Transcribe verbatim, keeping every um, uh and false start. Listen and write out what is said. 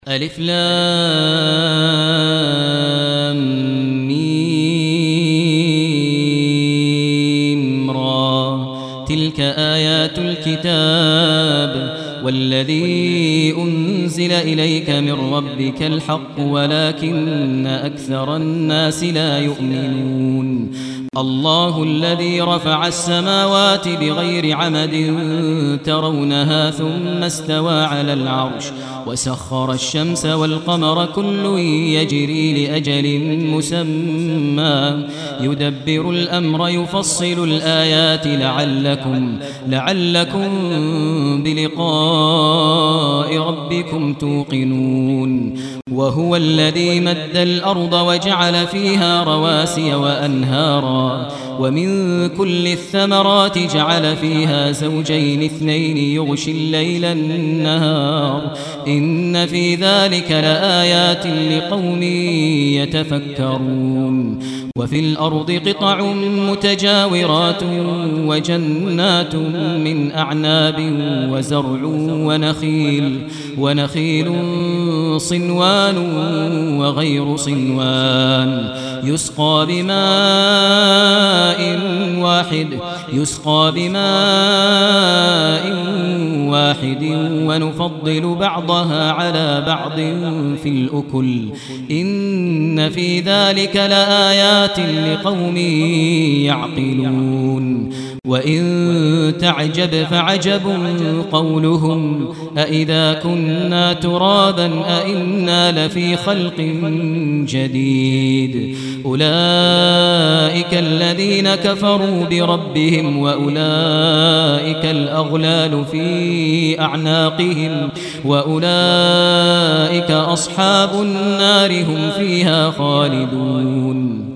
ألف لام ميم را تلك آيات الكتاب والذي أنزل إليك من ربك الحق ولكن أكثر الناس لا يؤمنون. الله الذي رفع السماوات بغير عمد ترونها ثم استوى على العرش وسخر الشمس والقمر كل يجري لأجل مسمى يدبر الأمر يفصل الآيات لعلكم, لعلكم بلقاء ربكم توقنون. وهو الذي مد الأرض وجعل فيها رواسي وأنهارا ومن كل الثمرات جعل فيها زوجين اثنين يغشي الليل النهار إن في ذلك لآيات لقوم يتفكرون. وفي الأرض قطع متجاورات وجنات من أعناب وزرع ونخيل, ونخيل صنوان وغير صنوان يسقى بماء واحد يسقى بماء واحد ونفضل بعضها على بعض في الأكل إن في ذلك لآيات لقوم يعقلون. وإن تعجب فعجب قولهم أإذا كنا ترابا أإنا لفي خلق جديد أولئك الذين كفروا بربهم وأولئك الأغلال في أعناقهم وأولئك أصحاب النار هم فيها خالدون.